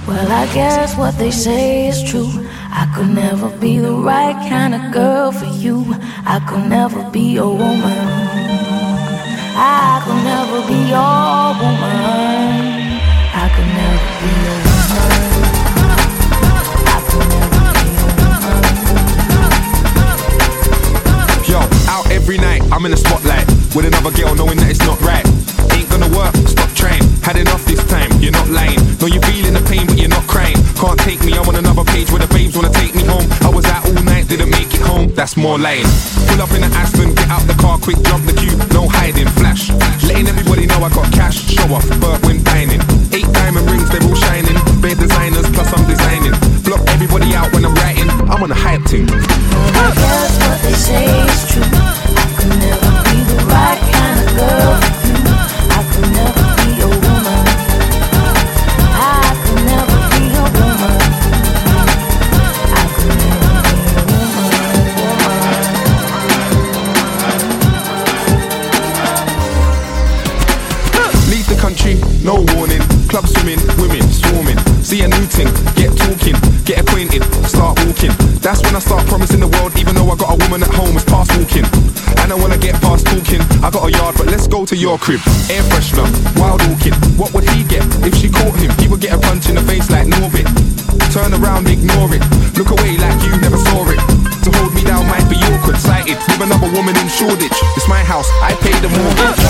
Well, I guess what they say is true. I could never be the right kind of girl for you. I could never be your woman. I could never be your woman. I could never be your woman. I could never be your woman. Yo, out every night, I'm in the spotlight with another girl knowing that it's not right. Ain't gonna work, stop trying. Had enough this time, you're not lying. No, you're feeling the pain, but you're not crying. Can't take me, I'm on another page where the babes wanna take me home. I was out all night, didn't make it home, that's more lying. Pull up in an Aston, get out the car, quick jump the queue, no hiding, flash. Letting everybody know I got cash, show off, Bert when dining. 8 diamond rings, they're all shining. Bare designers, plus I'm designing. Block everybody out when I'm writing, I'm on a hype team. I guess what they say is true. I could never be the right kind of girl for you. I could never be your woman. I could never be your woman. I could never be your woman. Leave the country, no warning. Club swimming, women swarming. See a new thing, get talking, get acquainted, start walking. That's when I start promising the world, even though I got a woman at home, it's past walking. And I wanna get past talking. I got a yard, but let's go to your crib. Air freshener, wild orchid. What would he get if she caught him? He would get a punch in the face like Norbit. Turn around, ignore it. Look away like you never saw it. To hold me down might be awkward, sighted with another woman in Shoreditch. It's my house, I pay the mortgage.